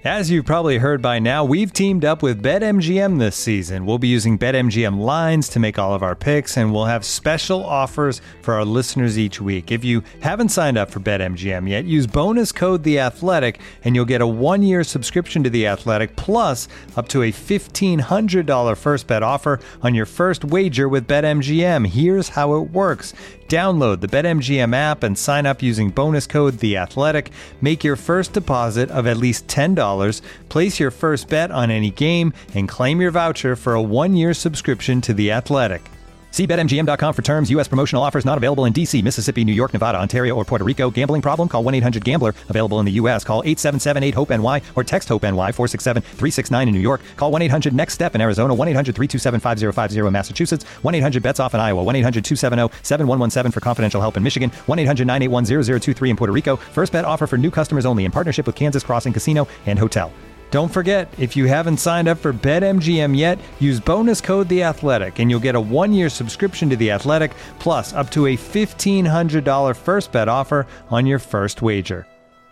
As you've probably heard by now, we've teamed up with BetMGM this season. We'll be using BetMGM lines to make all of our picks, and we'll have special offers for our listeners each week. If you haven't signed up for BetMGM yet, use bonus code The Athletic, and you'll get a 1-year subscription to The Athletic, plus up to a $1,500 first bet offer on your first wager with BetMGM. Here's how it works. Download the BetMGM app and sign up using bonus code The Athletic. Make your first deposit of at least $10. Place your first bet on any game and claim your voucher for a 1-year subscription to The Athletic. See BetMGM.com for terms. U.S. promotional offers not available in D.C., Mississippi, New York, Nevada, Ontario, or Puerto Rico. Gambling problem? Call 1-800-GAMBLER. Available in the U.S. Call 877-8-HOPE-NY or text HOPE-NY 467-369 in New York. Call 1-800-NEXT-STEP in Arizona. 1-800-327-5050 in Massachusetts. 1-800-BETS-OFF in Iowa. 1-800-270-7117 for confidential help in Michigan. 1-800-981-0023 in Puerto Rico. First bet offer for new customers only in partnership with Kansas Crossing Casino and Hotel. Don't forget, if you haven't signed up for BetMGM yet, use bonus code The Athletic, and you'll get a 1-year subscription to The Athletic, plus up to a $1,500 first bet offer on your first wager.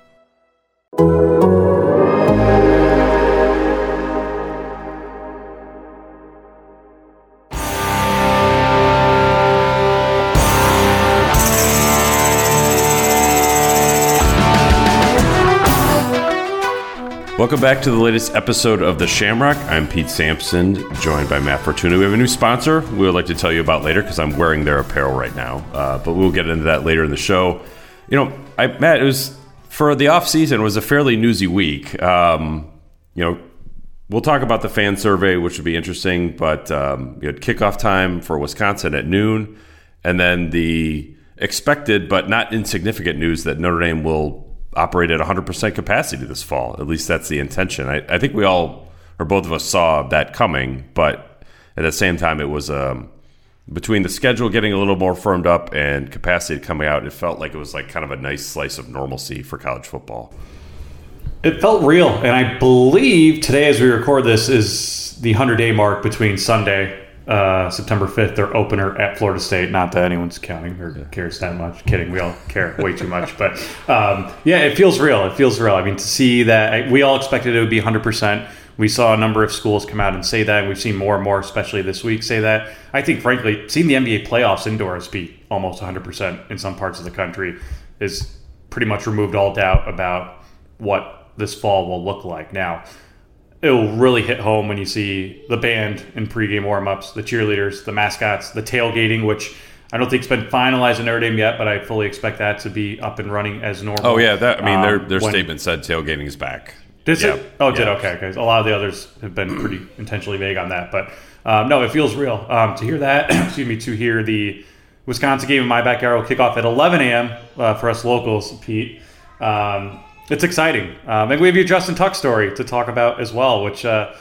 Welcome back to the latest episode of The Shamrock. I'm Pete Sampson, joined by Matt Fortuna. We have a new sponsor we would like to tell you about later because I'm wearing their apparel right now, but we'll get into that later in the show. You know, Matt, it was for the off season. It was a fairly newsy week. We'll talk about the fan survey, which would be interesting, but you had kickoff time for Wisconsin at noon, and then the expected but not insignificant news that Notre Dame will operate at 100% capacity this fall. At least that's the intention. I think we all, or both of us, saw that coming, but at the same time, it was between the schedule getting a little more firmed up and capacity coming out, it felt like it was like kind of a nice slice of normalcy for college football. It felt real, and I believe today, as we record this, is the 100-day mark between Sunday, September 5th, their opener at Florida State. Not that anyone's counting or cares that much. Kidding. We all care way too much. But it feels real. It feels real. I mean, to see that, we all expected it would be 100%. We saw a number of schools come out and say that. And we've seen more and more, especially this week, say that. I think, frankly, seeing the NBA playoffs indoors be almost 100% in some parts of the country is pretty much removed all doubt about what this fall will look like. Now, it will really hit home when you see the band in pregame warm-ups, the cheerleaders, the mascots, the tailgating, which I don't think it's been finalized in Notre Dame yet, but I fully expect that to be up and running as normal. Oh, yeah. Their statement said tailgating is back. Did it? Oh, it did? Okay. A lot of the others have been pretty intentionally vague on that. But, no, it feels real. To hear that, to hear the Wisconsin game in my backyard will kick off at 11 a.m. For us locals, Pete. It's exciting. And we have your Justin Tuck story to talk about as well, which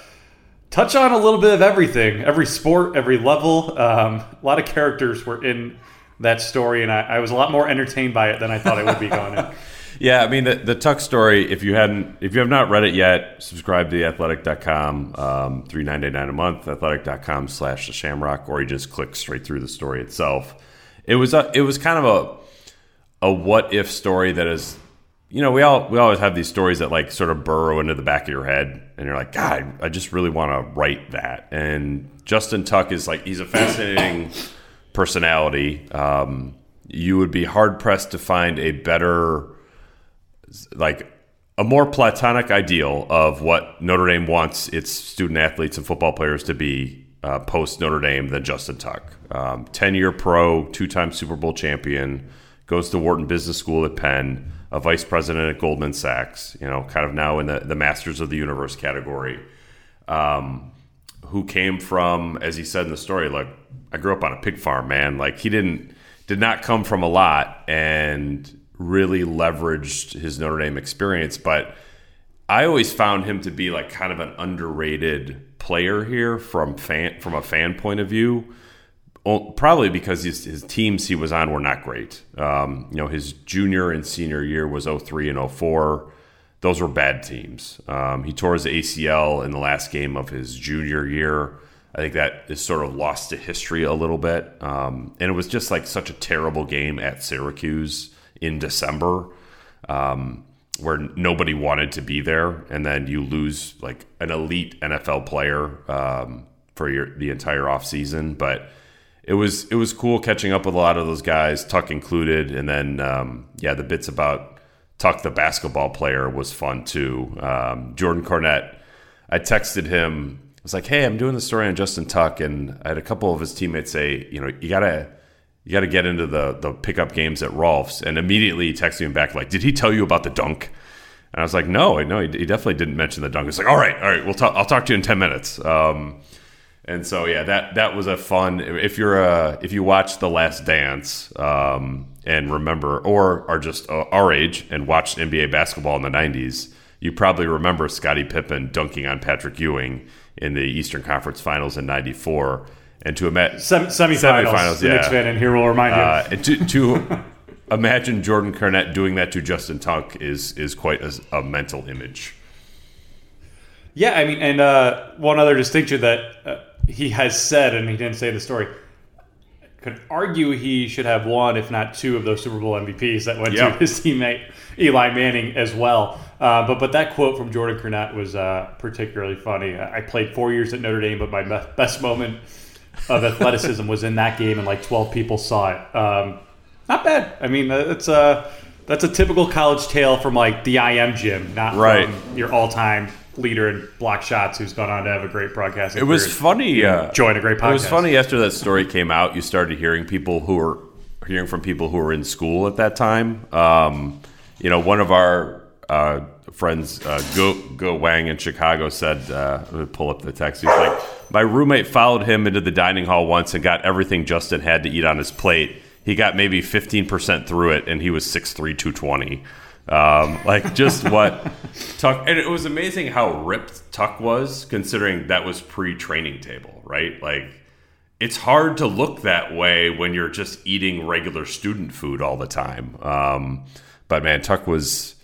touch on a little bit of everything, every sport, every level. A lot of characters were in that story, and I was a lot more entertained by it than I thought I would be going in. Yeah, I mean, the Tuck story, if you have not read it yet, subscribe to theathletic.com, $3.99 a month, athletic.com/the Shamrock, or you just click straight through the story itself. It was kind of a what if story that is, we always have these stories that like sort of burrow into the back of your head, and you're like, God, I just really want to write that. And Justin Tuck is like, he's a fascinating personality. You would be hard pressed to find a better, like a more platonic ideal of what Notre Dame wants its student athletes and football players to be post Notre Dame than Justin Tuck. 10-year pro, 2-time Super Bowl champion, goes to Wharton Business School at Penn, a vice president at Goldman Sachs, kind of now in the Masters of the Universe category, who came from, as he said in the story, like, I grew up on a pig farm, man. Like, he did not come from a lot and really leveraged his Notre Dame experience. But I always found him to be like kind of an underrated player here from a fan point of view. Probably because his teams he was on were not great. His junior and senior year was 2003 and 2004. Those were bad teams. He tore his ACL in the last game of his junior year. I think that is sort of lost to history a little bit. And it was just like such a terrible game at Syracuse in December. where nobody wanted to be there, and then you lose like an elite NFL player for the entire offseason. But it was cool catching up with a lot of those guys, Tuck included, and then the bits about Tuck, the basketball player, was fun too. Jordan Cornette, I texted him. I was like, "Hey, I'm doing the story on Justin Tuck," and I had a couple of his teammates say, you gotta get into the pickup games at Rolf's, and immediately he texted me back like, "Did he tell you about the dunk?" And I was like, "No, he definitely didn't mention the dunk." It's like, "All right, I'll talk to you in 10 minutes." And so that was a fun. If you watch The Last Dance and remember, or are just our age and watched NBA basketball in the 90s, you probably remember Scottie Pippen dunking on Patrick Ewing in the Eastern Conference Finals in '94. And to imagine semifinals, the Knicks fan in here will remind you. And to imagine Jordan Cornette doing that to Justin Tuck is quite a mental image. Yeah, I mean, and one other distinction that he has said, and he didn't say in the story, could argue he should have one, if not two, of those Super Bowl MVPs that went to his teammate Eli Manning as well. But that quote from Jordan Cornette was particularly funny. I played 4 years at Notre Dame, but my best moment of athleticism was in that game, and like 12 people saw it. Not bad. I mean, that's a typical college tale from like the IM gym, not from your all-time leader in block shots who's gone on to have a great broadcasting career. It was funny. Join a great podcast. It was funny after that story came out. You started hearing from people who were in school at that time. One of our friends, Go Wang in Chicago, said, let me pull up the text. He's like, "My roommate followed him into the dining hall once and got everything Justin had to eat on his plate. He got maybe 15% through it, and he was 6'3", 220. Just what Tuck, and it was amazing how ripped Tuck was, considering that was pre-training table, right? Like, it's hard to look that way when you're just eating regular student food all the time. But man, Tuck was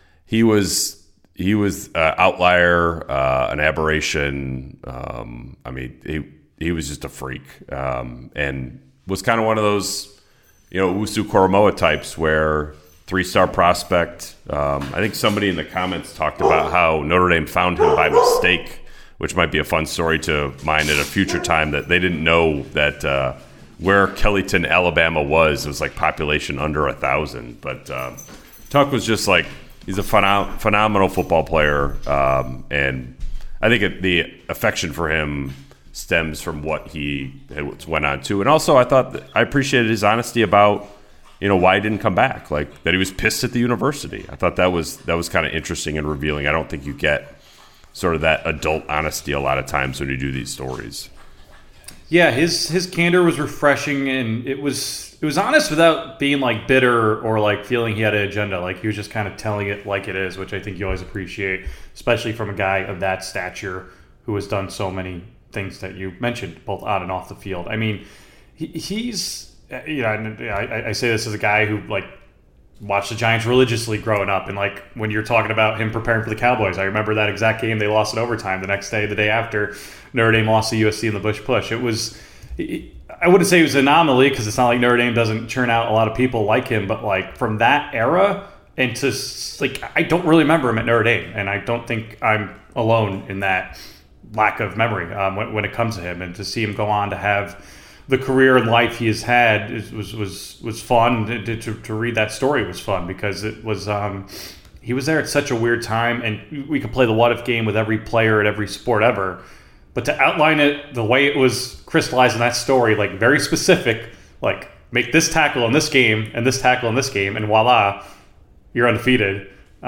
outlier, an aberration. He was just a freak, and was kind of one of those, Usu Koromoa types where 3-star prospect. I think somebody in the comments talked about how Notre Dame found him by mistake, which might be a fun story to mine at a future time, that they didn't know that where Kellyton, Alabama was like population under 1,000. But Tuck was just like, he's a phenomenal football player. And I think the affection for him stems from what he went on to. And also I appreciated his honesty about, why he didn't come back, like that he was pissed at the university. I thought that was kind of interesting and revealing. I don't think you get sort of that adult honesty a lot of times when you do these stories. Yeah, his candor was refreshing, and it was honest without being like bitter or like feeling he had an agenda. Like, he was just kind of telling it like it is, which I think you always appreciate, especially from a guy of that stature who has done so many things that you mentioned, both on and off the field. I mean, he's... I say this as a guy who like watched the Giants religiously growing up, and like when you're talking about him preparing for the Cowboys, I remember that exact game they lost in overtime. The next day, the day after, Notre Dame lost to USC in the Bush Push. I wouldn't say it was an anomaly, because it's not like Notre Dame doesn't churn out a lot of people like him, but like from that era and to like, I don't really remember him at Notre Dame, and I don't think I'm alone in that lack of memory when it comes to him. And to see him go on to have the career and life he has had was fun. To read that story was fun, because it was he was there at such a weird time, and we could play the what if game with every player at every sport ever, but to outline it the way it was crystallized in that story, like very specific, like make this tackle in this game and this tackle in this game, and voila, you're undefeated.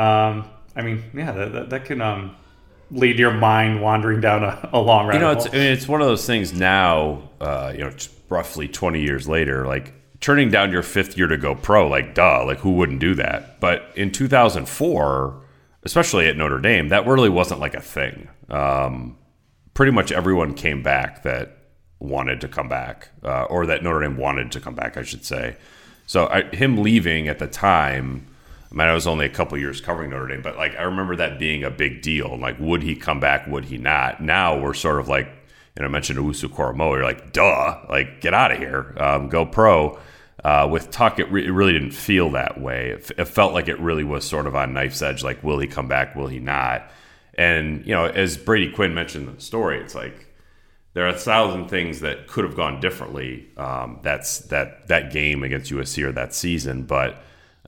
That can lead your mind wandering down a long rabbit hole. It's one of those things now, roughly 20 years later, like turning down your 5th year to go pro, like, duh, like who wouldn't do that? But in 2004, especially at Notre Dame, that really wasn't like a thing. Pretty much everyone came back that wanted to come back, or that Notre Dame wanted to come back, I should say. So him leaving at the time, I was only a couple years covering Notre Dame, but like I remember that being a big deal. Like, would he come back? Would he not? Now we're sort of like, I mentioned Usu Koromoa. You're like, duh, like get out of here, go pro. With Tuck, it really didn't feel that way. It felt like it really was sort of on knife's edge, like, will he come back, will he not? And, as Brady Quinn mentioned in the story, it's like there are 1,000 things that could have gone differently. That's that game against USC or that season. But,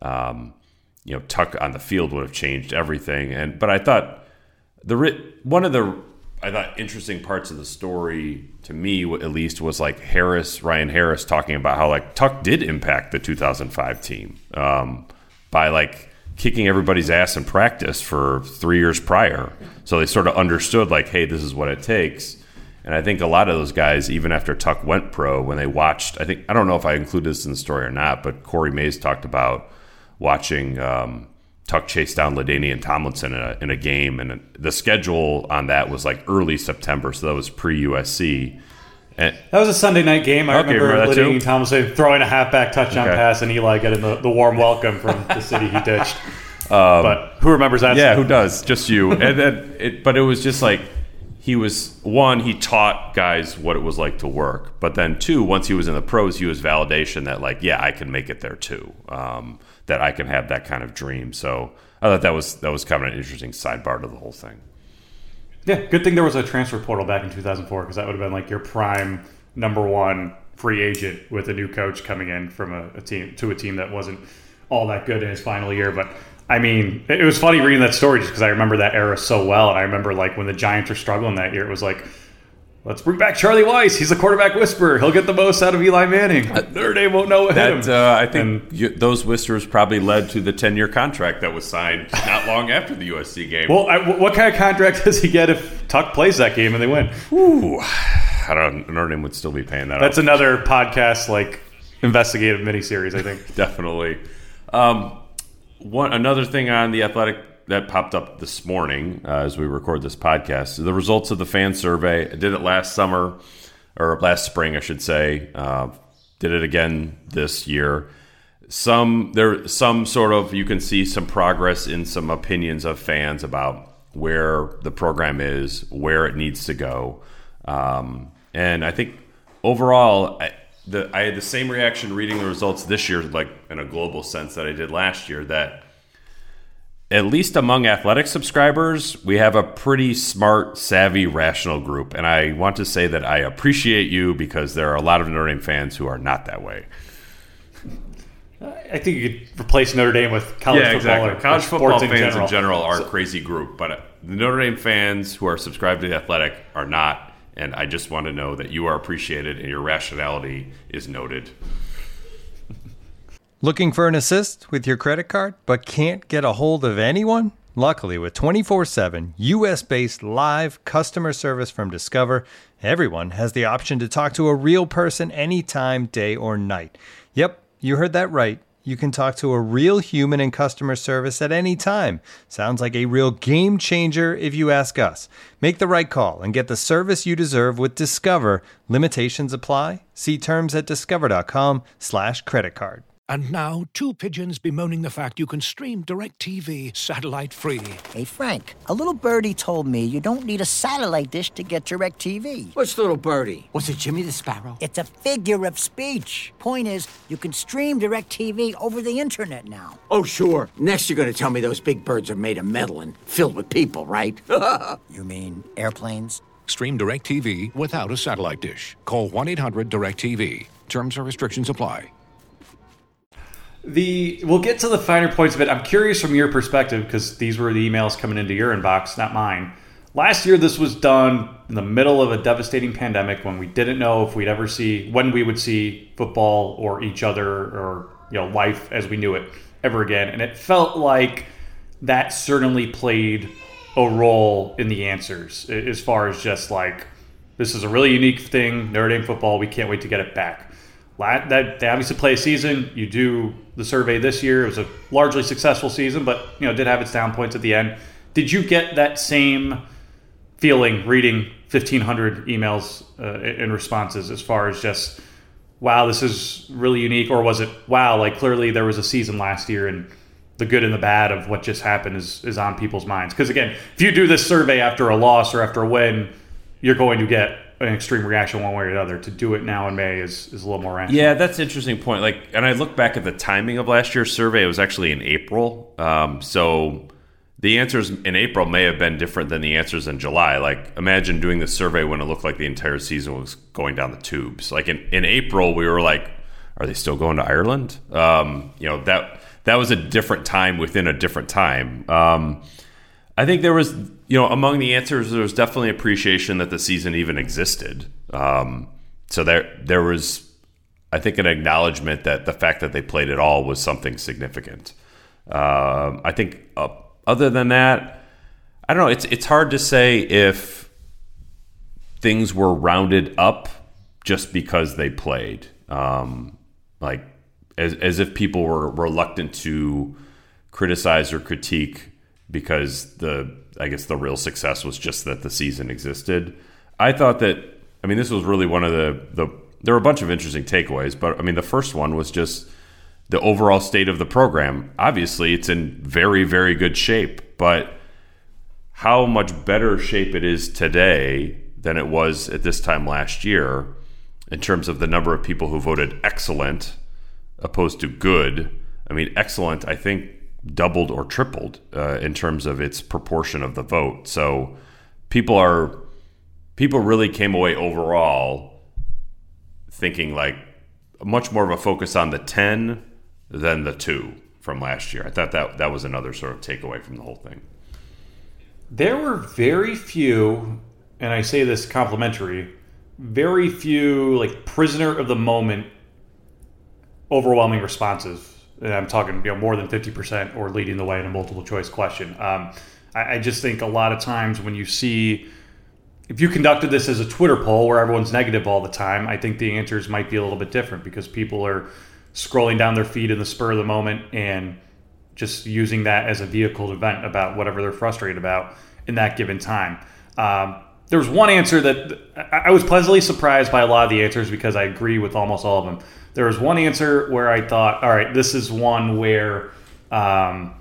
Tuck on the field would have changed everything. But I thought one of the interesting parts of the story, to me at least, was like Ryan Harris talking about how like Tuck did impact the 2005 team by like kicking everybody's ass in practice for 3 years prior. So they sort of understood like, hey, this is what it takes. And I think a lot of those guys, even after Tuck went pro, when they watched, I don't know if I included this in the story or not, but Corey Mays talked about watching Tuck chase down LaDainian Tomlinson in a game, and the schedule on that was like early September, so that was pre-USC. And that was a Sunday night game. I remember LaDainian Tomlinson throwing a halfback touchdown pass, and Eli getting the warm welcome from the city he ditched. But who remembers that? Yeah, who does? Just you. And then, but it was just like he taught guys what it was like to work. But then two, once he was in the pros, he was validation that like, yeah, I can make it there too. That I can have that kind of dream. So I thought that was kind of an interesting sidebar to the whole thing. Yeah, good thing there was a transfer portal back in 2004, because that would have been like your prime number one free agent with a new coach coming in from a team that wasn't all that good in his final year. But I mean, it was funny reading that story just because I remember that era so well. And I remember like when the Giants were struggling that year, it was like, let's bring back Charlie Weiss. He's the quarterback whisperer. He'll get the most out of Eli Manning. Notre Dame won't know him. I think those whispers probably led to the 10-year contract that was signed not long after the USC game. Well, what kind of contract does he get if Tuck plays that game and they win? Ooh, I don't know. Notre Dame would still be paying that. That's another podcast, like investigative miniseries, I think. Definitely. Another thing on The Athletic that popped up this morning as we record this podcast, the results of the fan survey. I did it last spring, I should say. Did it again this year. You can see some progress in some opinions of fans about where the program is, where it needs to go. And I think overall, I had the same reaction reading the results this year, like in a global sense, that I did last year, that at least among Athletic subscribers, we have a pretty smart, savvy, rational group. And I want to say that I appreciate you, because there are a lot of Notre Dame fans who are not that way. I think you could replace Notre Dame with college football. Exactly. Or college football fans in general are a crazy group. But the Notre Dame fans who are subscribed to The Athletic are not. And I just want to know that you are appreciated and your rationality is noted. Looking for an assist with your credit card but can't get a hold of anyone? Luckily, with 24/7 U.S.-based live customer service from Discover, everyone has the option to talk to a real person anytime, day or night. Yep, you heard that right. You can talk to a real human in customer service at any time. Sounds like a real game changer if you ask us. Make the right call and get the service you deserve with Discover. Limitations apply. See terms at discover.com/creditcard. And now, two pigeons bemoaning the fact you can stream DirecTV satellite-free. Hey, Frank, a little birdie told me you don't need a satellite dish to get DirecTV. Which little birdie? Was it Jimmy the Sparrow? It's a figure of speech. Point is, you can stream DirecTV over the internet now. Oh, sure. Next you're going to tell me those big birds are made of metal and filled with people, right? You mean airplanes? Stream DirecTV without a satellite dish. Call 1-800-DirecTV. Terms and restrictions apply. We'll get to the finer points of it. I'm curious from your perspective, because these were the emails coming into your inbox, not mine. Last year, this was done in the middle of a devastating pandemic when we didn't know if when we would see football or each other or life as we knew it ever again. And it felt like that certainly played a role in the answers, as far as just like, this is a really unique thing, Notre Dame football, we can't wait to get it back. They obviously play a season. You do the survey this year. It was a largely successful season, but did have its down points at the end. Did you get that same feeling reading 1,500 emails and responses, as far as just, wow, this is really unique? Or was it, wow, like clearly there was a season last year and the good and the bad of what just happened is on people's minds? Because again, if you do this survey after a loss or after a win, you're going to get an extreme reaction one way or the other. To do it now in May is a little more rational. Yeah, that's an interesting point. And I look back at the timing of last year's survey. It was actually in April. So the answers in April may have been different than the answers in July. Imagine doing the survey when it looked like the entire season was going down the tubes. In April, we were like, are they still going to Ireland? That was a different time within a different time. I think there was, among the answers, there was definitely appreciation that the season even existed. So there was, I think, an acknowledgement that the fact that they played at all was something significant. I think other than that, I don't know. It's hard to say if things were rounded up just because they played. As if people were reluctant to criticize or critique because the real success was just that the season existed. I thought that, this was really one of there were a bunch of interesting takeaways, but the first one was just the overall state of the program. Obviously, it's in very, very good shape, but how much better shape it is today than it was at this time last year in terms of the number of people who voted excellent opposed to good. Excellent, I think, doubled or tripled in terms of its proportion of the vote. So people really came away overall thinking much more of a focus on the 10 than the 2 from last year. I thought that was another sort of takeaway from the whole thing. There were very few, and I say this complimentary, very few prisoner of the moment overwhelming responses. And I'm talking more than 50% or leading the way in a multiple choice question. I just think a lot of times when you see, if you conducted this as a Twitter poll where everyone's negative all the time, I think the answers might be a little bit different because people are scrolling down their feed in the spur of the moment and just using that as a vehicle to vent about whatever they're frustrated about in that given time. There was one answer that I was pleasantly surprised by a lot of the answers because I agree with almost all of them. There was one answer where I thought, all right, this is one where I'm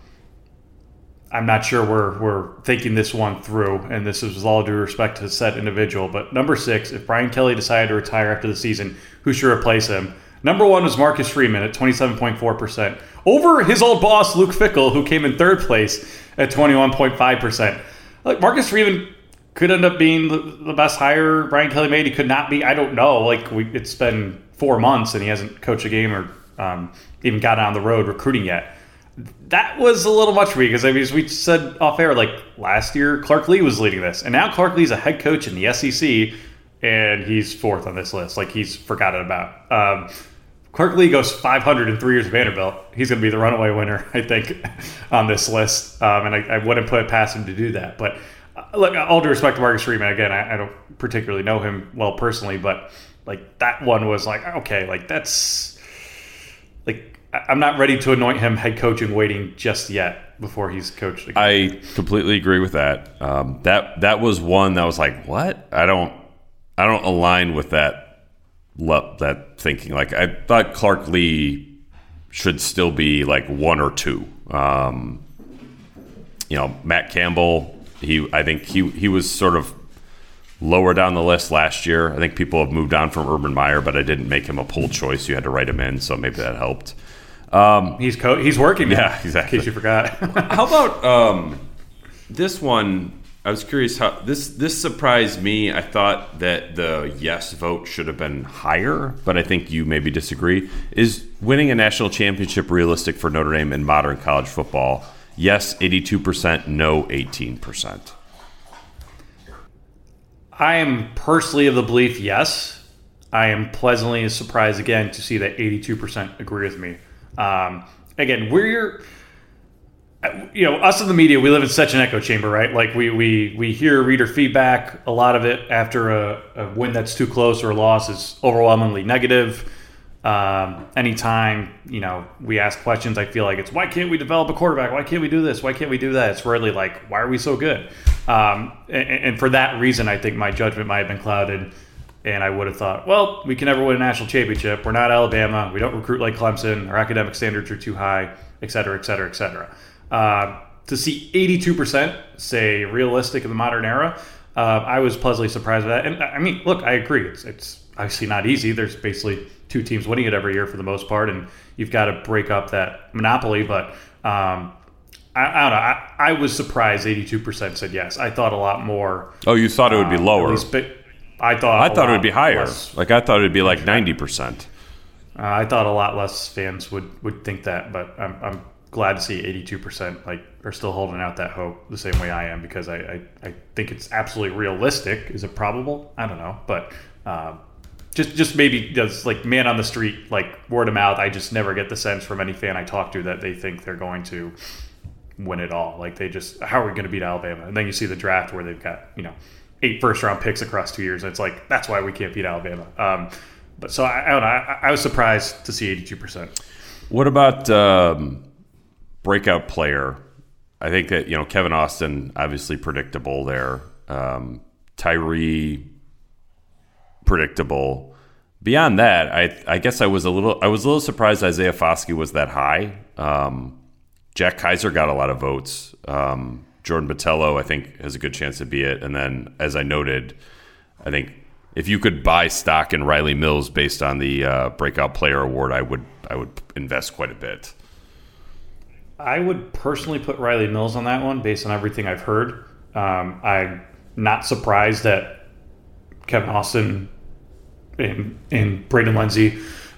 not sure we're thinking this one through, and this is with all due respect to said individual. But number 6, if Brian Kelly decided to retire after the season, who should replace him? Number 1 was Marcus Freeman at 27.4%, over his old boss, Luke Fickell, who came in 3rd place at 21.5%. Marcus Freeman could end up being the best hire Brian Kelly made. He could not be. I don't know. It's been 4 months and he hasn't coached a game or even got on the road recruiting yet. That was a little much for me because as we said off air, last year Clark Lee was leading this, and now Clark Lee's a head coach in the SEC, and he's 4th on this list. He's forgotten about. Clark Lee goes 500 in 3 years at Vanderbilt. He's going to be the runaway winner, I think, on this list, and I wouldn't put it past him to do that. But look, all due respect to Marcus Freeman, again, I don't particularly know him well personally, but that one was okay, that's I'm not ready to anoint him head coach in waiting just yet before he's coached again. I completely agree with that. That was one that was what? I don't align with that thinking. I thought Clark Lee should still be 1 or 2. Matt Campbell, I think he was sort of lower down the list last year. I think people have moved on from Urban Meyer, but I didn't make him a poll choice. You had to write him in, so maybe that helped. He's working now, yeah, exactly. In case you forgot. How about this one? I was curious how this surprised me. I thought that the yes vote should have been higher, but I think you maybe disagree. Is winning a national championship realistic for Notre Dame in modern college football? Yes, 82%, no, 18%. I am personally of the belief, yes. I am pleasantly surprised again to see that 82% agree with me. Again, us in the media, we live in such an echo chamber, right? We hear reader feedback. A lot of it after a win that's too close or a loss is overwhelmingly negative. Anytime, we ask questions, I feel like it's, why can't we develop a quarterback? Why can't we do this? Why can't we do that? It's rarely why are we so good? And for that reason, I think my judgment might have been clouded. And I would have thought, well, we can never win a national championship. We're not Alabama. We don't recruit like Clemson. Our academic standards are too high, et cetera, et cetera, et cetera. To see 82% say realistic in the modern era, I was pleasantly surprised by that. And I mean, look, I agree. It's obviously not easy. There's basically 2 teams winning it every year for the most part, and you've got to break up that monopoly. But I don't know. I was surprised 82% said yes. I thought a lot more. Oh, you thought it would be lower? I thought it would be higher. Less. Like I thought it would be like 90%. I thought a lot less fans would think that, but I'm glad to see 82% are still holding out that hope the same way I am, because I think it's absolutely realistic. Is it probable? I don't know, but just maybe just like man on the street, like word of mouth. I just never get the sense from any fan I talk to that they think they're going to win it all. Like they just, how are we going to beat Alabama? And then you see the draft where they've got 8 first-round picks across 2 years, and it's like that's why we can't beat Alabama. But so I don't know. I was surprised to see 82%. What about breakout player? I think that Kevin Austin, obviously predictable there. Tyree, predictable. Beyond that, I guess I was a little surprised Isaiah Foskey was that high. Jack Kaiser got a lot of votes. Jordan Botelho, I think, has a good chance to be it. And then, as I noted, I think if you could buy stock in Riley Mills based on the Breakout Player Award, I would invest quite a bit. I would personally put Riley Mills on that one based on everything I've heard. I'm not surprised that Kevin Austin and Braden Lindsey,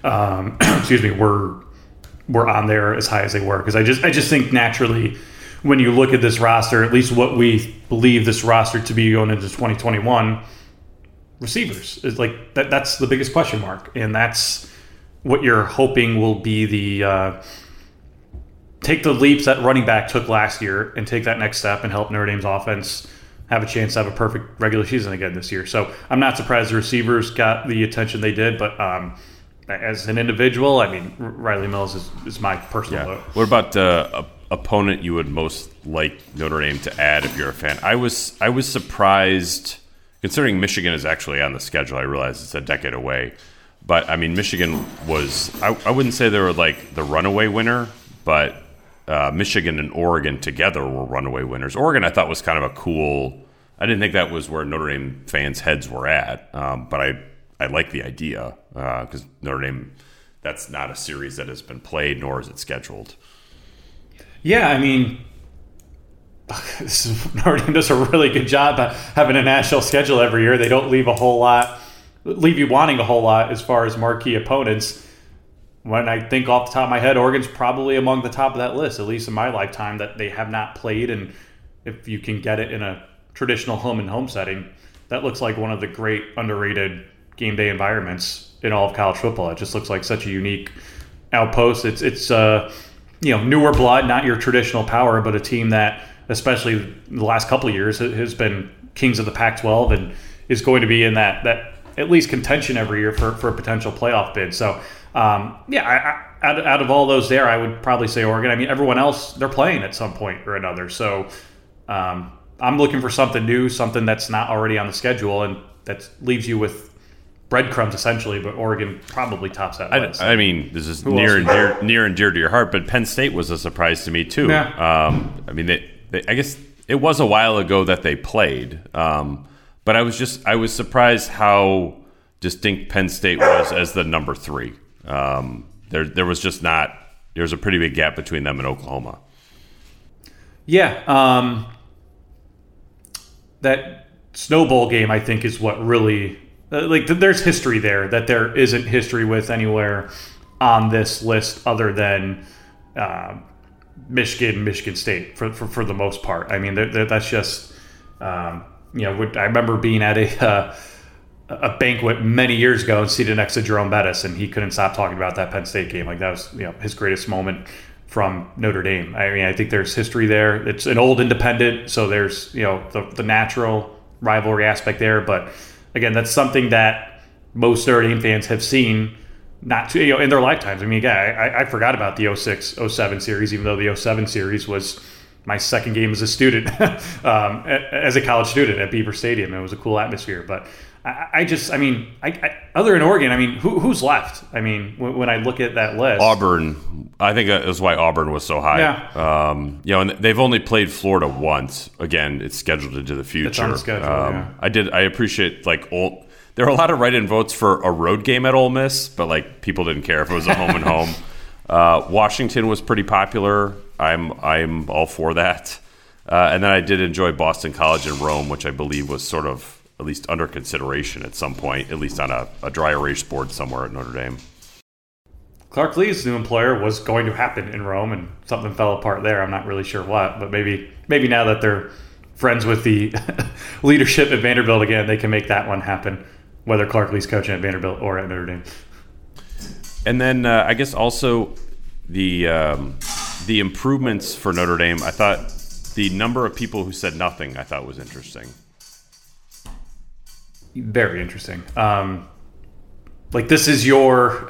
were on there as high as they were, because I just think naturally, when you look at this roster, at least what we believe this roster to be going into 2021, receivers is like that's the biggest question mark, and that's what you're hoping will be the take the leaps that running back took last year and take that next step and help Notre Dame's offense have a chance to have a perfect regular season again this year. So I'm not surprised the receivers got the attention they did, but as an individual, I mean, Riley Mills is my personal vote. What about opponent you would most like Notre Dame to add if you're a fan? I was surprised, considering Michigan is actually on the schedule. I realize it's a decade away, but I mean, Michigan was, I wouldn't say they were like the runaway winner, but Michigan and Oregon together were runaway winners. Oregon, I thought, was kind of a cool, I didn't think that was where Notre Dame fans' heads were at, but I like the idea, because Notre Dame, that's not a series that has been played, nor is it scheduled. Yeah, I mean, Notre Dame does a really good job at having a national schedule every year. They don't leave you wanting a whole lot as far as marquee opponents. When I think off the top of my head, Oregon's probably among the top of that list, at least in my lifetime, that they have not played. And if you can get it in a traditional home setting, that looks like one of the great underrated game day environments in all of college football. It just looks like such a unique outpost. It's newer blood, not your traditional power, but a team that, especially the last couple of years, has been kings of the Pac-12 and is going to be in that at least contention every year for a potential playoff bid. So, out of all those there, I would probably say Oregon. I mean, everyone else, they're playing at some point or another. So I'm looking for something new, something that's not already on the schedule, and that leaves you with breadcrumbs essentially, but Oregon probably tops that list. I mean, this is near and dear to your heart, but Penn State was a surprise to me too. Yeah. I mean, I guess it was a while ago that they played, but I was surprised how distinct Penn State was as the number 3. There was just not. There's a pretty big gap between them and Oklahoma. Yeah, that Snow Bowl game, I think, is what really there's history there that there isn't history with anywhere on this list other than Michigan State for the most part. I mean, that's just I remember being at a banquet many years ago and seated next to Jerome Bettis, and he couldn't stop talking about that Penn State game. Like that was his greatest moment from Notre Dame. I mean, I think there's history there. It's an old independent, so there's the natural rivalry aspect there. But again, that's something that most Notre Dame fans have seen not to in their lifetimes. I mean, again, I forgot about the 06-07 series, even though the 07 series was my second game as a student, as a college student at Beaver Stadium. It was a cool atmosphere. But I other than Oregon, who's left? I mean, when I look at that list, Auburn. I think that is why Auburn was so high. Yeah. And they've only played Florida once. Again, it's scheduled into the future. It's on the schedule. I appreciate there are a lot of write-in votes for a road game at Ole Miss, but people didn't care if it was a home and home. Washington was pretty popular. I'm all for that. And then I did enjoy Boston College and Rome, which I believe was sort of at least under consideration at some point, at least on a dry erase board somewhere at Notre Dame. Clark Lea's new employer was going to happen in Rome, and something fell apart there. I'm not really sure what, but maybe now that they're friends with the leadership at Vanderbilt again, they can make that one happen, whether Clark Lea's coaching at Vanderbilt or at Notre Dame. And then I guess also the improvements for Notre Dame, I thought the number of people who said nothing I thought was interesting. Very interesting. This is your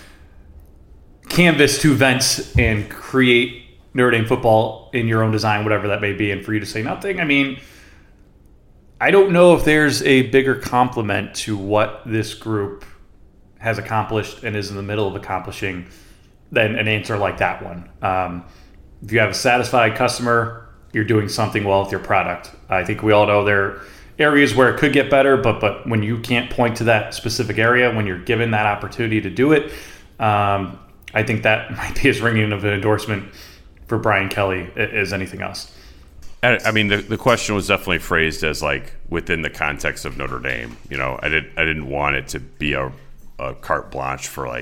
canvas to vent and create Notre Dame football in your own design, whatever that may be, and for you to say nothing. I mean, I don't know if there's a bigger compliment to what this group has accomplished and is in the middle of accomplishing than an answer like that one. If you have a satisfied customer, you're doing something well with your product. I think we all know there are areas where it could get better, but when you can't point to that specific area, when you're given that opportunity to do it, I think that might be as ringing of an endorsement for Brian Kelly as anything else. I mean, the question was definitely phrased as within the context of Notre Dame. I didn't want it to be a carte blanche for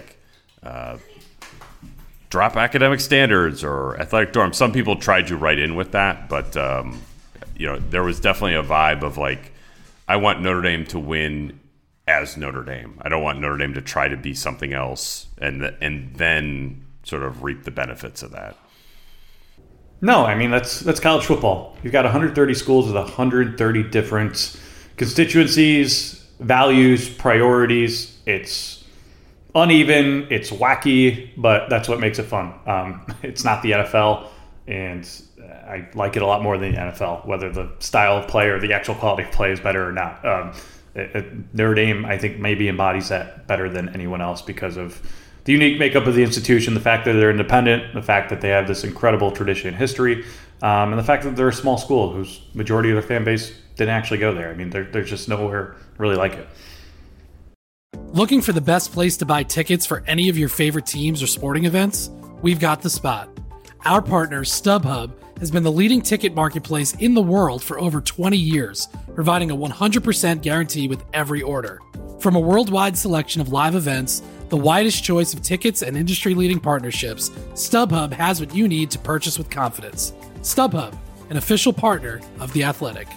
drop academic standards or athletic dorm. Some people tried to write in with that, but there was definitely a vibe of I want Notre Dame to win as Notre Dame. I don't want Notre Dame to try to be something else and then sort of reap the benefits of that. No, I mean that's college football. You've got 130 schools with 130 different constituencies, values, priorities. It's uneven, it's wacky, but that's what makes it fun. It's not the NFL, and I like it a lot more than the NFL, whether the style of play or the actual quality of play is better or not. Notre Dame, I think, maybe embodies that better than anyone else because of the unique makeup of the institution, the fact that they're independent, the fact that they have this incredible tradition and history, and the fact that they're a small school whose majority of their fan base didn't actually go there. I mean, there's just nowhere really like it. Looking for the best place to buy tickets for any of your favorite teams or sporting events? We've got the spot. Our partner, StubHub, has been the leading ticket marketplace in the world for over 20 years, providing a 100% guarantee with every order. From a worldwide selection of live events, the widest choice of tickets and industry-leading partnerships, StubHub has what you need to purchase with confidence. StubHub, an official partner of The Athletic.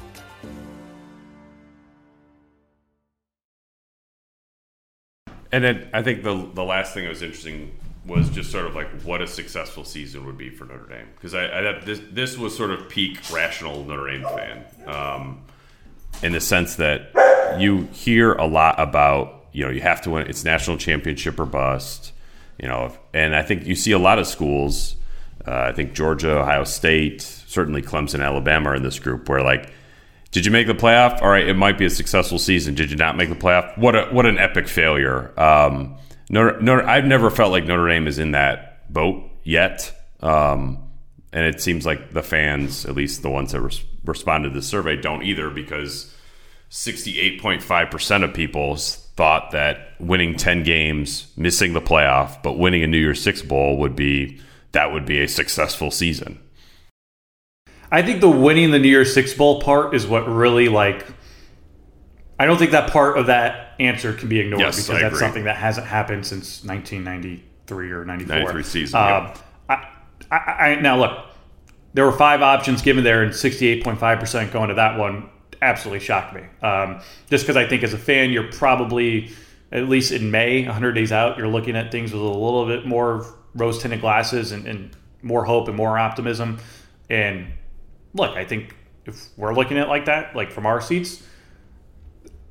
And then I think the last thing that was interesting was just sort of what a successful season would be for Notre Dame, because this was sort of peak rational Notre Dame fan, in the sense that you hear a lot about you have to win, it's national championship or bust, and I think you see a lot of schools, I think Georgia, Ohio State, certainly Clemson, Alabama are in this group where did you make the playoff? All right, it might be a successful season. Did you not make the playoff? What an epic failure. I've never felt like Notre Dame is in that boat yet. And it seems like the fans, at least the ones that responded to the survey, don't either, because 68.5% of people thought that winning 10 games, missing the playoff, but winning a New Year's Six Bowl would be a successful season. I think the winning the New Year's Six Bowl part is what really I don't think that part of that answer can be ignored, yes, because that's something that hasn't happened since 1993 or 94. 93 season. Now look, there were 5 options given there, and 68.5% going to that one absolutely shocked me. Just because I think as a fan, you're probably, at least in May, 100 days out, you're looking at things with a little bit more rose-tinted glasses and more hope and more optimism. And look, I think if we're looking at it like that, from our seats,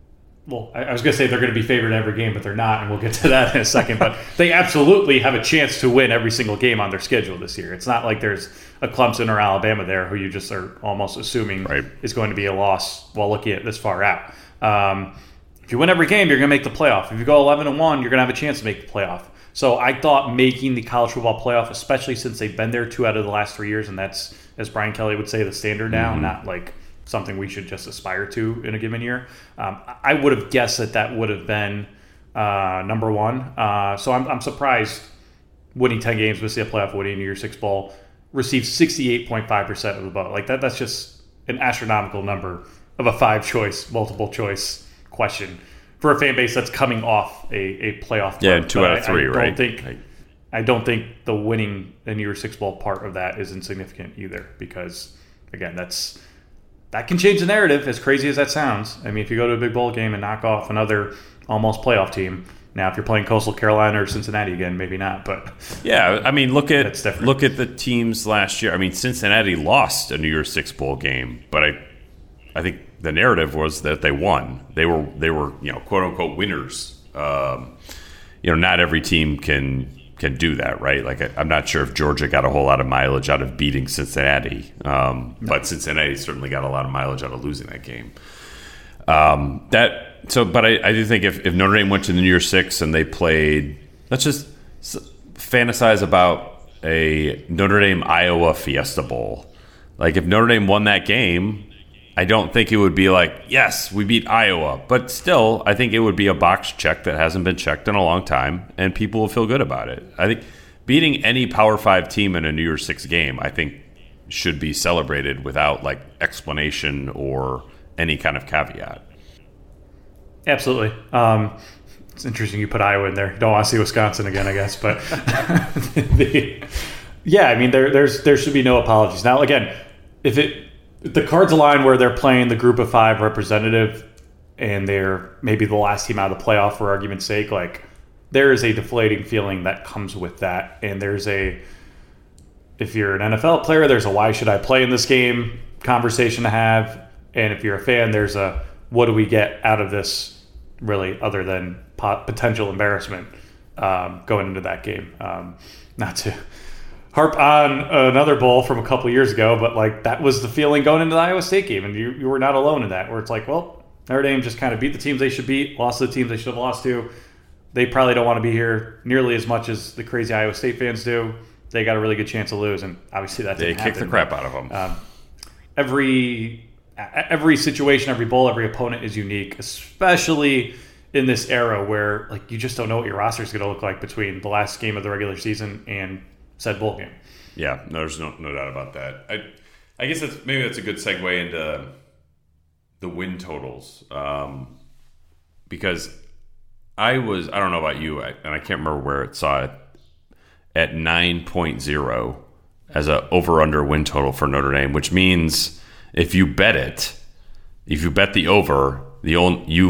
well, I was going to say they're going to be favored in every game, but they're not, and we'll get to that in a second. But they absolutely have a chance to win every single game on their schedule this year. It's not like there's a Clemson or Alabama there who you just are almost assuming is going to be a loss while looking at this far out. If you win every game, you're going to make the playoff. If you go 11-1, you're going to have a chance to make the playoff. So I thought making the college football playoff, especially since they've been there 2 out of the last 3 years, and that's, as Brian Kelly would say, the standard now, not like something we should just aspire to in a given year. I would have guessed that would have been number one. So I'm surprised winning 10 games, missing a playoff, winning a New Year's Six Bowl, received 68.5% of the vote. Like that's just an astronomical number of a 5-choice, multiple choice question for a fan base that's coming off a playoff. Yeah, 2 out of 3, right? I don't think the winning a New Year's Six Bowl part of that is insignificant either, because again, that can change the narrative, as crazy as that sounds. I mean, if you go to a big bowl game and knock off another almost playoff team, now if you're playing Coastal Carolina or Cincinnati again, maybe not. But yeah, I mean, look at the teams last year. I mean, Cincinnati lost a New Year's Six Bowl game, but I think the narrative was that they won. They were quote unquote winners. Not every team can do that, right? Like I'm not sure if Georgia got a whole lot of mileage out of beating Cincinnati, but Cincinnati certainly got a lot of mileage out of losing that game. But I do think if Notre Dame went to the New Year's Six and they played, let's just fantasize about a Notre Dame Iowa Fiesta Bowl. Like if Notre Dame won that game, I don't think it would be like, yes, we beat Iowa. But still, I think it would be a box check that hasn't been checked in a long time, and people will feel good about it. I think beating any Power 5 team in a New Year's Six game, I think, should be celebrated without like explanation or any kind of caveat. Absolutely. It's interesting you put Iowa in there. You don't want to see Wisconsin again, I guess. But yeah, I mean, there should be no apologies. Now, again, if the cards align where they're playing the group of 5 representative and they're maybe the last team out of the playoff for argument's sake, like there is a deflating feeling that comes with that. And if you're an NFL player, there's a why should I play in this game conversation to have. And if you're a fan, there's a what do we get out of this really other than potential embarrassment going into that game. Not to harp on another bowl from a couple years ago, but like that was the feeling going into the Iowa State game, and you were not alone in that, where it's like, well, Notre Dame just kind of beat the teams they should beat, lost to the teams they should have lost to. They probably don't want to be here nearly as much as the crazy Iowa State fans do. They got a really good chance to lose, and obviously that didn't happen. They kicked the crap out of them. Every situation, every bowl, every opponent is unique, especially in this era where like you just don't know what your roster is going to look like between the last game of the regular season and said bowl game. Yeah, there's no doubt about that. I guess that's a good segue into the win totals, because I don't know about you, and I can't remember where it saw it, at 9.0 as a over-under win total for Notre Dame, which means if you bet the over, you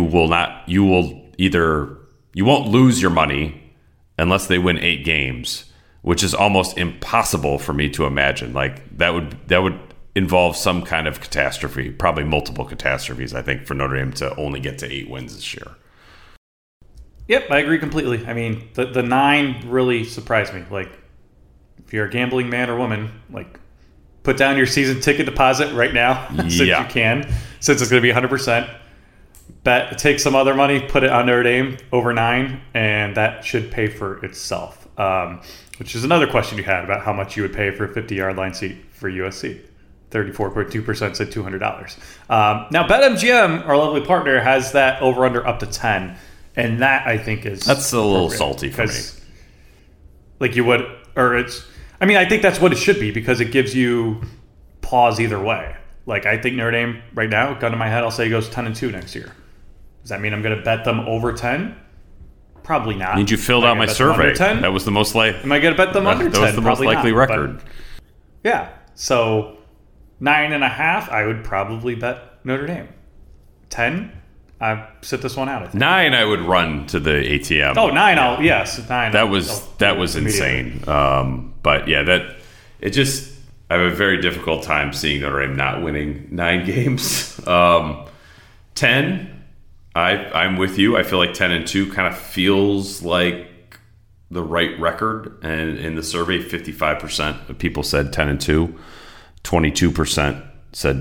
won't lose your money unless they win 8 games, which is almost impossible for me to imagine. Like that would involve some kind of catastrophe, probably multiple catastrophes, I think, for Notre Dame to only get to 8 wins this year. Yep, I agree completely. I mean, the 9 really surprised me. Like, if you're a gambling man or woman, like, put down your season ticket deposit right now, since you can, since it's going to be 100%. Take some other money, put it on Notre Dame over 9, and that should pay for itself. Which is another question you had about how much you would pay for a 50-yard line seat for USC. 34.2% said $200. Now, BetMGM, our lovely partner, has that over-under up to 10. And that, I think, that's a little salty for me. Like you would, or it's, I mean, I think that's what it should be, because it gives you pause either way. Like, I think Notre Dame right now, gun to my head, I'll say goes 10-2 next year. Does that mean I'm going to bet them over 10? Probably not. Need you filled out my survey. That was the most likely. Am I going to bet them under 10? That was the most likely record. Yeah. So 9.5, I would probably bet Notre Dame. 10, I sit this one out. I think. 9, I would run to the ATM. Oh, 9, yes, 9. That was insane. But yeah, I have a very difficult time seeing Notre Dame not winning 9 games. 10, I'm with you. I feel like 10-2 kind of feels like the right record. And in the survey, 55% of people said 10-2, 22% said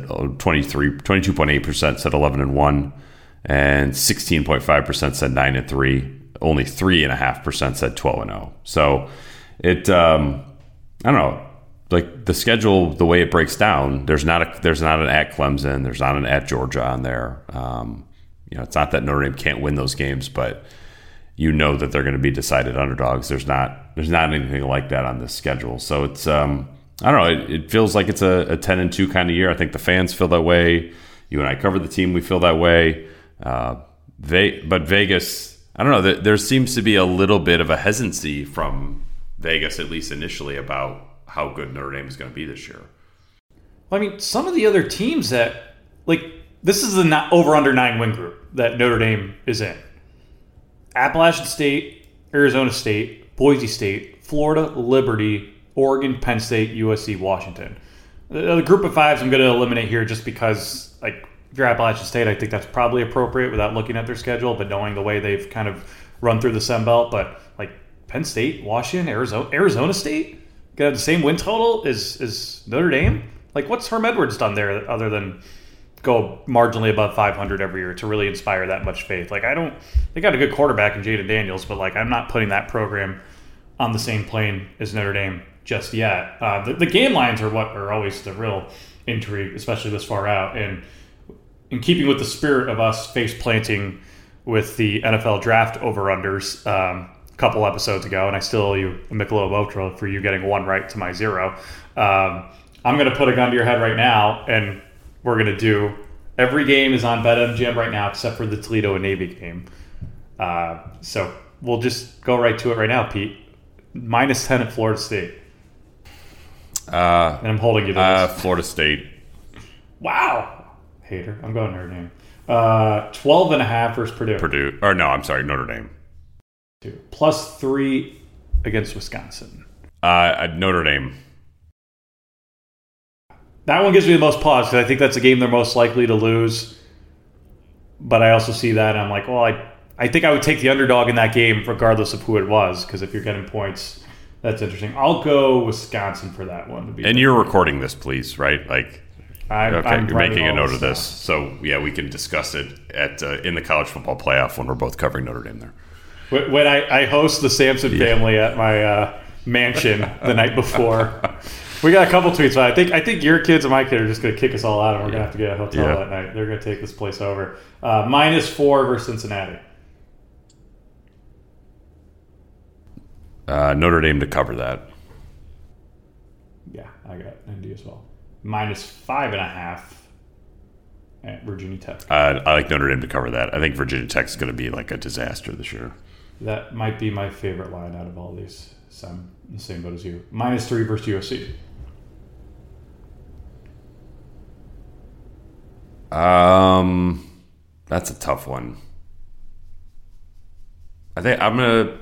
22.8% said 11-1, and 16.5% said 9-3. Only 3.5% said 12-0. So it, I don't know. Like the schedule, the way it breaks down, there's not an at Clemson, there's not an at Georgia on there. It's not that Notre Dame can't win those games, but you know that they're going to be decided underdogs. There's not anything like that on this schedule. So it's I don't know. It feels like it's a 10-2 kind of year. I think the fans feel that way. You and I cover the team. We feel that way. But Vegas, I don't know. There seems to be a little bit of a hesitancy from Vegas, at least initially, about how good Notre Dame is going to be this year. Well, I mean, some of the other teams that, like, this is the over-under 9-win group that Notre Dame is in. Appalachian State, Arizona State, Boise State, Florida, Liberty, Oregon, Penn State, USC, Washington. The group of fives I'm going to eliminate here just because, like, if you're Appalachian State, I think that's probably appropriate without looking at their schedule, but knowing the way they've kind of run through the Sun Belt. But, like, Penn State, Washington, Arizona State got the same win total as Notre Dame. Like, what's Herm Edwards done there other than go marginally above 500 every year to really inspire that much faith? Like, they got a good quarterback in Jaden Daniels, but, like, I'm not putting that program on the same plane as Notre Dame just yet. The game lines are what are always the real intrigue, especially this far out. And in keeping with the spirit of us face planting with the NFL draft over-unders a couple episodes ago, and I still owe you a Michelob Ultra for you getting one right to my zero. I'm going to put a gun to your head right now, and we're going to do every game is on BetMGM right now except for the Toledo and Navy game. So we'll just go right to it right now, Pete. -10 at Florida State. And I'm holding you to this. Florida State. Wow. Hater. I'm going Notre Dame. 12.5 versus Purdue. Notre Dame. +3 against Wisconsin. Notre Dame. That one gives me the most pause because I think that's a game they're most likely to lose. But I also see that and I'm like, well, I think I would take the underdog in that game regardless of who it was, because if you're getting points, that's interesting. I'll go Wisconsin for that one. And you're recording this, please, right? Like, I'm you're making a note of this. So, yeah, we can discuss it at in the college football playoff when we're both covering Notre Dame there. When I host the Sampson family at my mansion the night before, we got a couple tweets. But I think your kids and my kid are just going to kick us all out, and we're going to have to get a hotel that night. They're going to take this place over. -4 versus Cincinnati. Notre Dame to cover that. Yeah, I got ND as well. -5.5 at Virginia Tech. I like Notre Dame to cover that. I think Virginia Tech is going to be like a disaster this year. That might be my favorite line out of all these. So I'm in the same boat as you. -3 versus USC. That's a tough one. I think I'm gonna.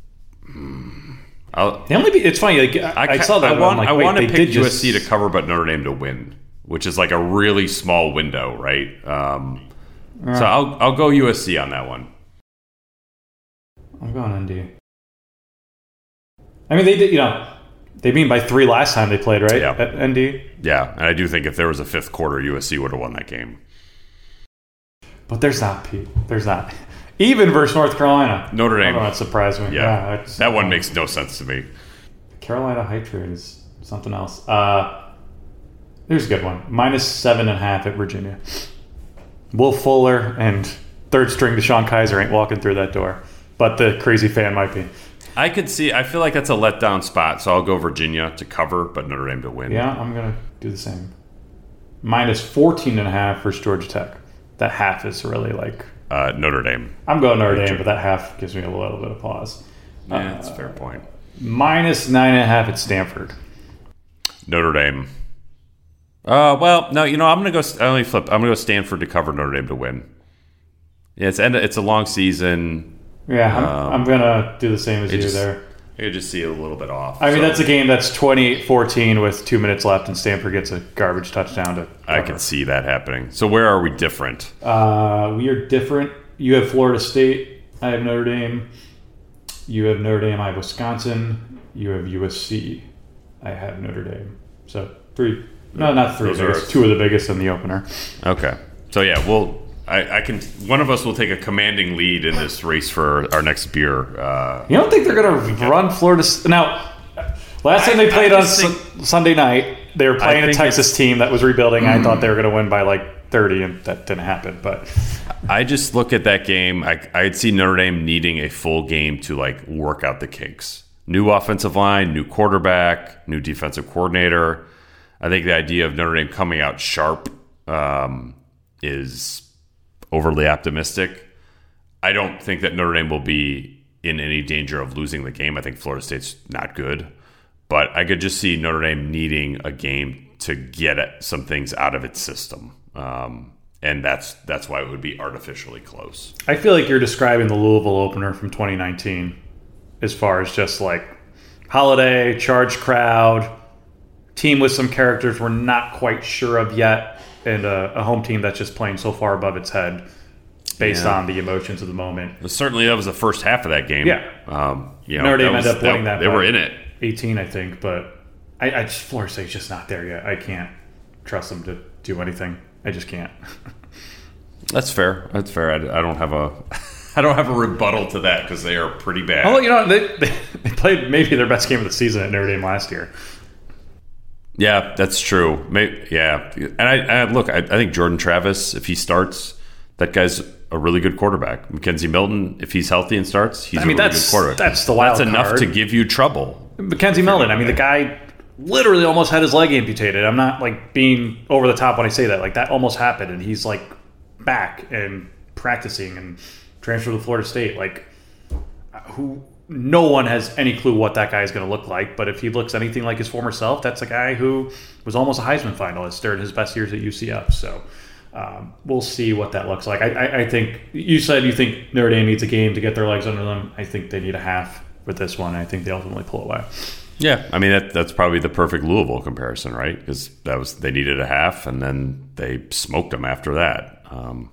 It's funny. Like, I saw that. I want to pick USC to cover, but Notre Dame to win, which is like a really small window, right? So I'll go USC on that one. I'm going ND. I mean, they did. They beat by 3 last time they played, right? Yeah. At ND. Yeah, and I do think if there was a fifth quarter, USC would have won that game. But there's not, Pete. There's not. Even versus North Carolina. Notre Dame. That surprised me. Yeah, that one makes no sense to me. Carolina hype train is something else. There's a good one. -7.5 at Virginia. Will Fuller and third string Deshaun Kaiser ain't walking through that door. But the crazy fan might be. I feel like that's a letdown spot, so I'll go Virginia to cover, but Notre Dame to win. Yeah, I'm going to do the same. -14.5 versus Georgia Tech. That half is really like... Notre Dame. I'm going Notre Dame, but that half gives me a little bit of pause. Yeah, that's a fair point. -9.5 at Stanford. Notre Dame. Well, no, I'm going to go... Let me flip. I'm going to go Stanford to cover, Notre Dame to win. Yeah, it's a long season. Yeah, I'm going to do the same as you there. I could just see it a little bit off. I mean, that's a game that's 28-14 with 2 minutes left, and Stanford gets a garbage touchdown to cover. I can see that happening. So where are we different? We are different you have Florida State. I have Notre Dame. You have Notre Dame. I have Wisconsin. You have USC. I have Notre Dame. So 3. No, not 3. There's 2 of the biggest in the opener. Okay. So yeah, I can. One of us will take a commanding lead in this race for our next beer. You don't think they're going to run Florida? Now, last time they played on Sunday night, they were playing a Texas team that was rebuilding. I thought they were going to win by like 30, and that didn't happen. But I just look at that game. I'd see Notre Dame needing a full game to like work out the kinks. New offensive line, new quarterback, new defensive coordinator. I think the idea of Notre Dame coming out sharp is overly optimistic. I don't think that Notre Dame will be in any danger of losing the game. I think Florida State's not good. But I could just see Notre Dame needing a game to get some things out of its system. And that's why it would be artificially close. I feel like you're describing the Louisville opener from 2019 as far as just like holiday, charged crowd, team with some characters we're not quite sure of yet, and a home team that's just playing so far above its head based on the emotions of the moment. Well, certainly that was the first half of that game. Yeah. Notre Dame ended up winning that. They were in it. 18, I think, but I just Florida State's just not there yet. I can't trust them to do anything. I just can't. That's fair. I don't have a rebuttal to that because they are pretty bad. Oh, they played maybe their best game of the season at Notre Dame last year. Yeah, that's true. Yeah, and I think Jordan Travis, if he starts, that guy's a really good quarterback. Mackenzie Milton, if he's healthy and starts, he's a really good quarterback. That's the wild card. That's enough card to give you trouble. Mackenzie Milton, the guy literally almost had his leg amputated. I'm not like being over the top when I say that. Like that almost happened, and he's like back and practicing and transferred to Florida State. Like no one has any clue what that guy is going to look like, but if he looks anything like his former self, that's a guy who was almost a Heisman finalist during his best years at UCF. So we'll see what that looks like. I think you said you think Notre Dame needs a game to get their legs under them. I think they need a half with this one. I think they ultimately pull away. Yeah, that's probably the perfect Louisville comparison, right? Because they needed a half, and then they smoked them after that.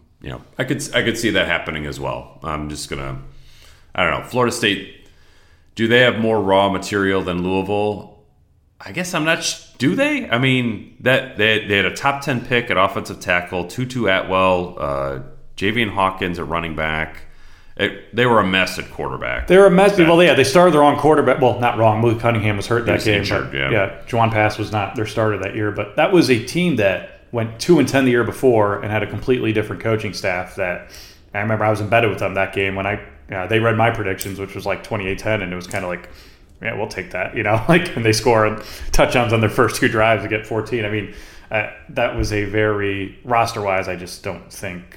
I could see that happening as well. I'm just gonna, I don't know. Florida State. Do they have more raw material than Louisville? I guess I'm not. Do they? I mean, that they had a top 10 pick at offensive tackle, Tutu Atwell, Javian Hawkins at running back. They were a mess at quarterback. They were a mess. Well, yeah, they started the wrong quarterback. Well, not wrong. Luke Cunningham was hurt that game. Injured, yeah, Juwan Pass was not their starter that year. But that was a team that went 2-10 the year before and had a completely different coaching staff. That I remember I was embedded with them that game when they read my predictions, which was like 28-10, and it was kind of like, yeah, we'll take that, and they score touchdowns on their first 2 drives to get 14. I mean, that was a very roster-wise, I just don't think.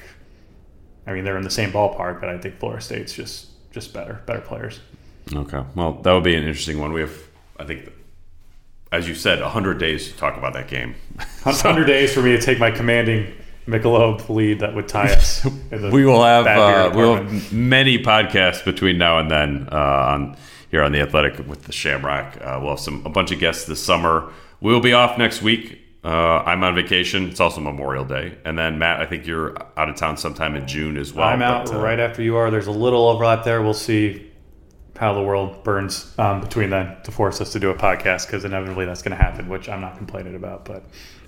I mean, they're in the same ballpark, but I think Florida State's just better players. Okay, well, that would be an interesting one. We have, I think, as you said, 100 days to talk about that game. 100 days for me to take my commanding Michelob lead that would tie us. We will have many podcasts between now and then here on The Athletic with the Shamrock. We'll have a bunch of guests this summer. We'll be off next week. I'm on vacation. It's also Memorial Day. And then, Matt, I think you're out of town sometime in June as well. I'm out right after you are. There's a little overlap there. We'll see how the world burns between then to force us to do a podcast, because inevitably that's going to happen, which I'm not complaining about. But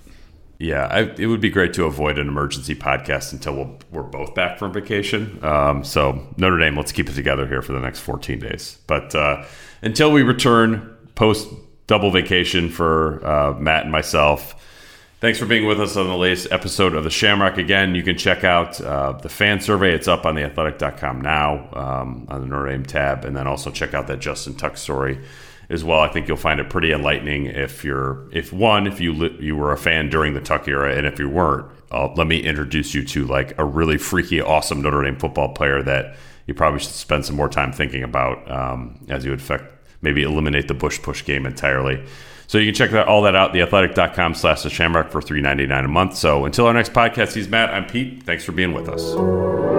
yeah, it would be great to avoid an emergency podcast until we're both back from vacation. So Notre Dame, let's keep it together here for the next 14 days. But until we return post double vacation for Matt and myself, thanks for being with us on the latest episode of the Shamrock. Again, you can check out the fan survey. It's up on theathletic.com now on the Notre Dame tab, and then also check out that Justin Tuck story as well. I think you'll find it pretty enlightening if you were a fan during the Tuck era, and if you weren't, let me introduce you to like a really freaky, awesome Notre Dame football player that you probably should spend some more time thinking about as you would maybe eliminate the push game entirely. So you can check all that out, theathletic.com/theshamrock for $3.99 a month. So until our next podcast, he's Matt, I'm Pete. Thanks for being with us.